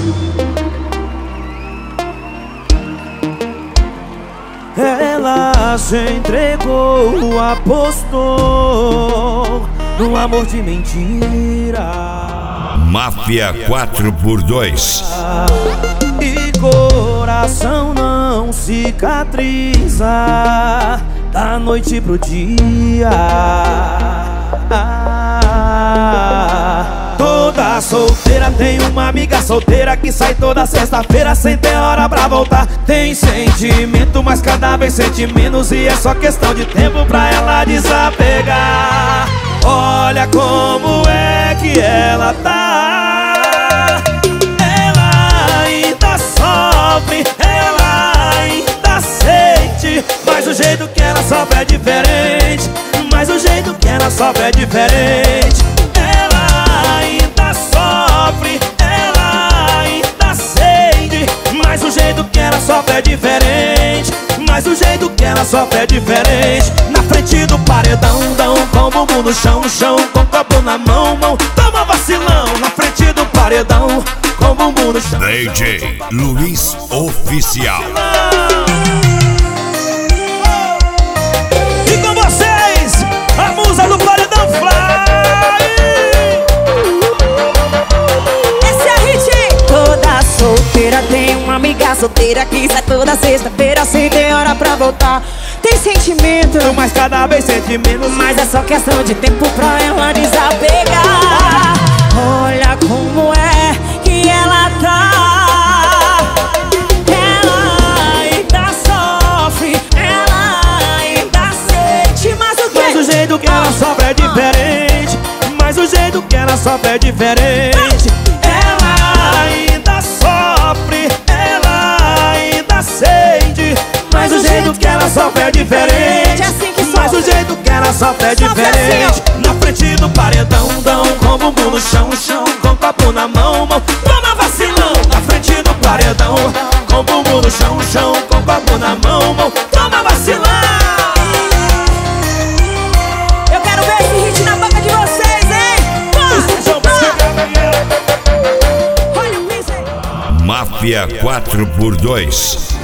Ela se entregou, apostou no amor de mentira. Máfia 4x2. E coração não cicatriza da noite pro dia. Toda solteira tem uma amiga solteira que sai toda sexta-feira sem ter hora pra voltar. Tem sentimento, mas cada vez sente menos, e é só questão de tempo pra ela desapegar. Olha como é que ela tá. Ela ainda sofre, ela ainda sente, mas o jeito que ela sofre é diferente. Mas o jeito que ela sofre é diferente. Ela ainda sofre, ela ainda sente, mas o jeito que ela sofre é diferente. Mas o jeito que ela sofre é diferente. Na frente do paredão, com o bumbum no chão, com o copo na mão, toma vacilão. Na frente do paredão, com o bumbum no chão. DJ Luiz Oficial. E com vocês, a musa do paredão Fly. Esse é a hit. Toda solteira tem uma amiga solteira que sai toda sexta-feira sem ter hora pra voltar. Tem sentimento, mas cada vez sente menos, mas é só questão de tempo pra ela desapegar. Olha como é que ela tá. Ela ainda sofre, ela ainda sente, mas o que? Mas o jeito que ela sofre é diferente. Mas o jeito que ela sofre é diferente. Ela ainda sofre, ela ainda sente, mas o jeito que ela sofre é diferente. Mas o jeito que ela sofre é diferente. Na frente do paredão, com o bumbum no chão, com o copo na mão, toma vacilão. Na frente do paredão, com o bumbum no chão, com o copo na mão, toma vacilão. Eu quero ver esse hit na boca de vocês, hein? Máfia 4x2.